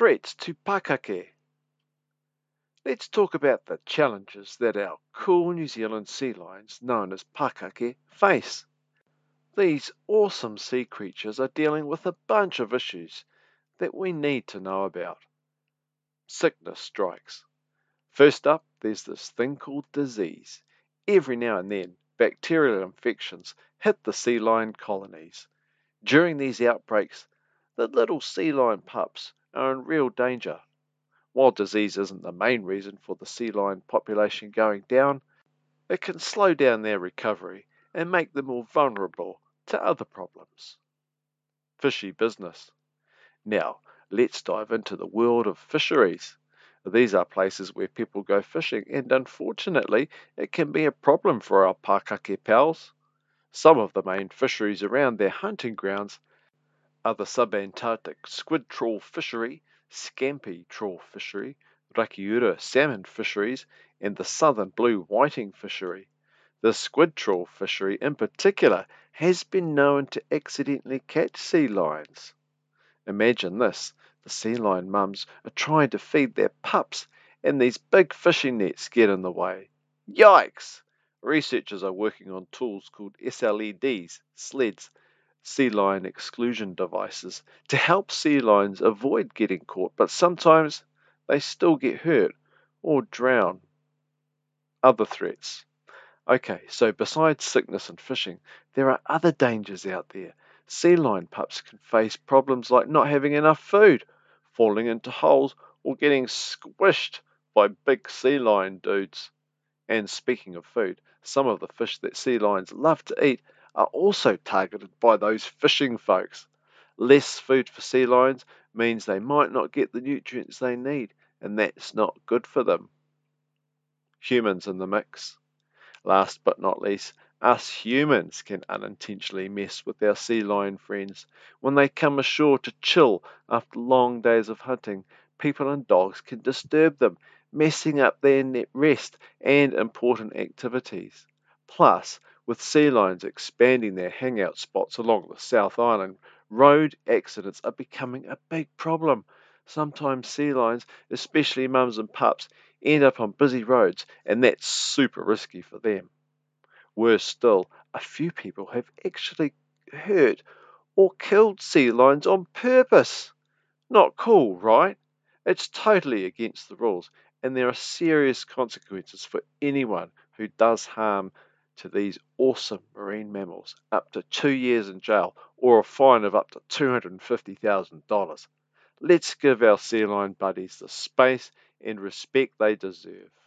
threats to pakake. Let's talk about the challenges that our cool New Zealand sea lions, known as pakake, face. These awesome sea creatures are dealing with a bunch of issues that we need to know about. Sickness strikes. First up, there's this thing called disease. Every now and then, bacterial infections hit the sea lion colonies. During these outbreaks, the little sea lion pups are in real danger. While disease isn't the main reason for the sea lion population going down, it can slow down their recovery and make them more vulnerable to other problems. Fishy business. Now, let's dive into the world of fisheries. These are places where people go fishing, and unfortunately, it can be a problem for our pakake pals. Some of the main fisheries around their hunting grounds are the subantarctic squid trawl fishery, scampi trawl fishery, rakiura salmon fisheries, and the southern blue whiting fishery. The squid trawl fishery in particular has been known to accidentally catch sea lions. Imagine this, the sea lion mums are trying to feed their pups and these big fishing nets get in the way. Yikes! Researchers are working on tools called SLEDs, sleds, sea lion exclusion devices, to help sea lions avoid getting caught, but sometimes they still get hurt or drown. Other threats. Okay, so besides sickness and fishing, there are other dangers out there. Sea lion pups can face problems like not having enough food, falling into holes, or getting squished by big sea lion dudes. And speaking of food, some of the fish that sea lions love to eat are also targeted by those fishing folks. Less food for sea lions means they might not get the nutrients they need, and that's not good for them. Humans in the mix. Last but not least, us humans can unintentionally mess with our sea lion friends. When they come ashore to chill after long days of hunting, people and dogs can disturb them, messing up their rest and important activities. Plus, with sea lions expanding their hangout spots along the South Island, road accidents are becoming a big problem. Sometimes sea lions, especially mums and pups, end up on busy roads, and that's super risky for them. Worse still, a few people have actually hurt or killed sea lions on purpose. Not cool, right? It's totally against the rules, and there are serious consequences for anyone who does harm to these awesome marine mammals, up to 2 years in jail or a fine of up to $250,000. Let's give our sea lion buddies the space and respect they deserve.